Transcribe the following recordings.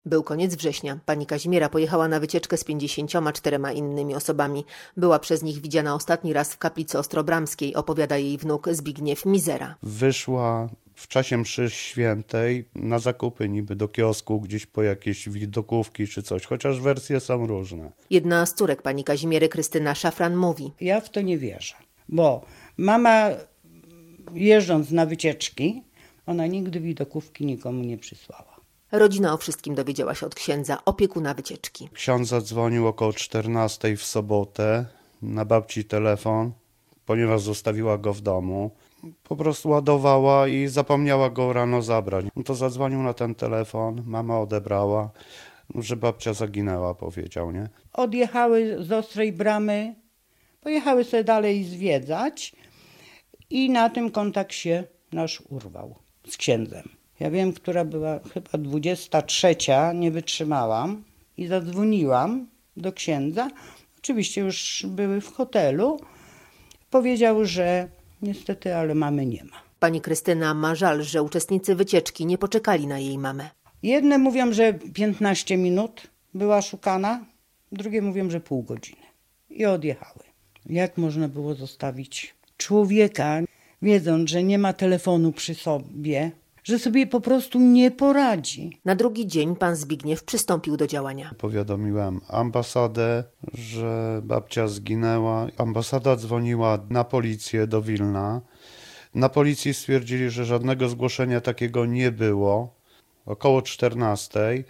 Był koniec września. Pani Kazimiera pojechała na wycieczkę z 54 innymi osobami. Była przez nich widziana ostatni raz w kaplicy ostrobramskiej, opowiada jej wnuk Zbigniew Mizera. Wyszła w czasie mszy świętej na zakupy niby do kiosku, gdzieś po jakieś widokówki czy coś, chociaż wersje są różne. Jedna z córek pani Kazimiery, Krystyna Szafran, mówi: Ja w to nie wierzę, bo mama jeżdżąc na wycieczki, ona nigdy widokówki nikomu nie przysłała. Rodzina o wszystkim dowiedziała się od księdza, opiekuna wycieczki. Ksiądz zadzwonił około 14 w sobotę na babci telefon, ponieważ zostawiła go w domu. Po prostu ładowała i zapomniała go rano zabrać. No to zadzwonił na ten telefon, mama odebrała, że babcia zaginęła, powiedział, nie? Odjechały z Ostrej Bramy, pojechały sobie dalej zwiedzać i na tym kontakt się nasz urwał z księdzem. Ja wiem, która była chyba 23, nie wytrzymałam i zadzwoniłam do księdza. Oczywiście już były w hotelu. Powiedział, że niestety, ale mamy nie ma. Pani Krystyna ma żal, że uczestnicy wycieczki nie poczekali na jej mamę. Jedne mówią, że 15 minut była szukana, drugie mówią, że pół godziny. I odjechały. Jak można było zostawić człowieka, wiedząc, że nie ma telefonu przy sobie, że sobie po prostu nie poradzi. Na drugi dzień pan Zbigniew przystąpił do działania. Powiadomiłem ambasadę, że babcia zginęła. Ambasada dzwoniła na policję do Wilna. Na policji stwierdzili, że żadnego zgłoszenia takiego nie było. Około 14.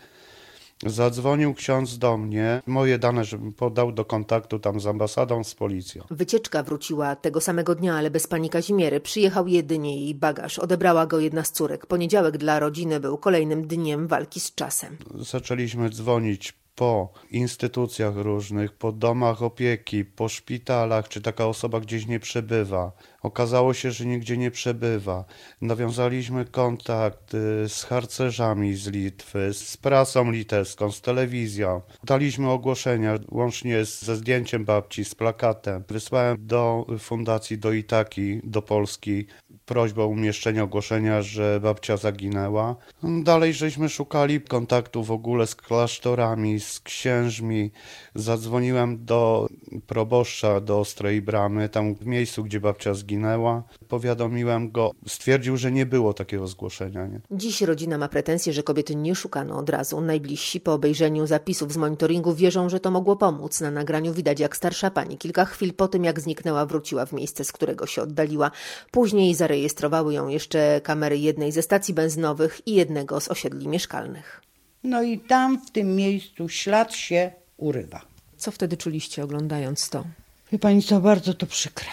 Zadzwonił ksiądz do mnie, moje dane, żebym podał do kontaktu tam z ambasadą, z policją. Wycieczka wróciła tego samego dnia, ale bez pani Kazimiery. Przyjechał jedynie jej bagaż. Odebrała go jedna z córek. Poniedziałek dla rodziny był kolejnym dniem walki z czasem. Zaczęliśmy dzwonić po instytucjach różnych, po domach opieki, po szpitalach, czy taka osoba gdzieś nie przebywa. Okazało się, że nigdzie nie przebywa. Nawiązaliśmy kontakt z harcerzami z Litwy, z prasą litewską, z telewizją. Daliśmy ogłoszenia, łącznie ze zdjęciem babci, z plakatem. Wysłałem do fundacji, do Itaki, do Polski, prośbą o umieszczenie ogłoszenia, że babcia zaginęła. Dalej żeśmy szukali kontaktu w ogóle z klasztorami, z księżmi. Zadzwoniłem do proboszcza, do Ostrej Bramy, tam w miejscu, gdzie babcia zginęła. Powiadomiłem go, stwierdził, że nie było takiego zgłoszenia. Nie? Dziś rodzina ma pretensje, że kobiety nie szukano od razu. Najbliżsi po obejrzeniu zapisów z monitoringu wierzą, że to mogło pomóc. Na nagraniu widać, jak starsza pani kilka chwil po tym, jak zniknęła, wróciła w miejsce, z którego się oddaliła. Później zarejestrowały ją jeszcze kamery jednej ze stacji benzynowych i jednego z osiedli mieszkalnych. No i tam w tym miejscu ślad się urywa. Co wtedy czuliście, oglądając to? Wie pani co, bardzo to przykre.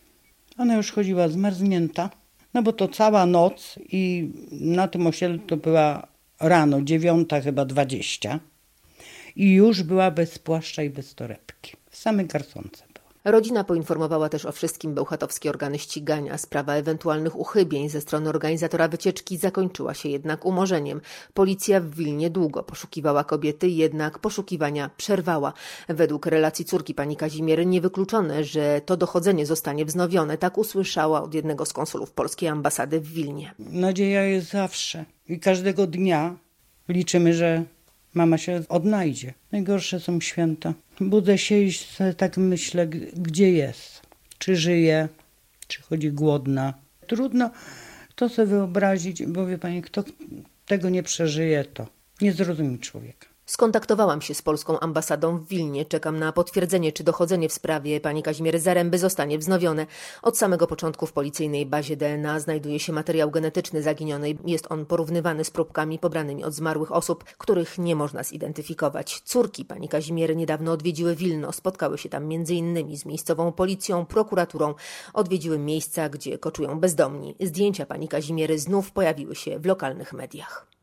Ona już chodziła zmarznięta, no bo to cała noc i na tym osiedlu to była rano, 9 chyba 20 i już była bez płaszcza i bez torebki. W samej garsonce była. Rodzina poinformowała też o wszystkim bełchatowskie organy ścigania. Sprawa ewentualnych uchybień ze strony organizatora wycieczki zakończyła się jednak umorzeniem. Policja w Wilnie długo poszukiwała kobiety, jednak poszukiwania przerwała. Według relacji córki pani Kazimiery niewykluczone, że to dochodzenie zostanie wznowione. Tak usłyszała od jednego z konsulów polskiej ambasady w Wilnie. Nadzieja jest zawsze i każdego dnia liczymy, że mama się odnajdzie. Najgorsze są święta. Budzę się i sobie tak myślę, gdzie jest. Czy żyje, czy chodzi głodna. Trudno to sobie wyobrazić, bo wie pani, kto tego nie przeżyje, to nie zrozumie człowieka. Skontaktowałam się z polską ambasadą w Wilnie. Czekam na potwierdzenie, czy dochodzenie w sprawie pani Kazimiery Zaręby zostanie wznowione. Od samego początku w policyjnej bazie DNA znajduje się materiał genetyczny zaginionej. Jest on porównywany z próbkami pobranymi od zmarłych osób, których nie można zidentyfikować. Córki pani Kazimiery niedawno odwiedziły Wilno. Spotkały się tam m.in. z miejscową policją, prokuraturą. Odwiedziły miejsca, gdzie koczują bezdomni. Zdjęcia pani Kazimiery znów pojawiły się w lokalnych mediach.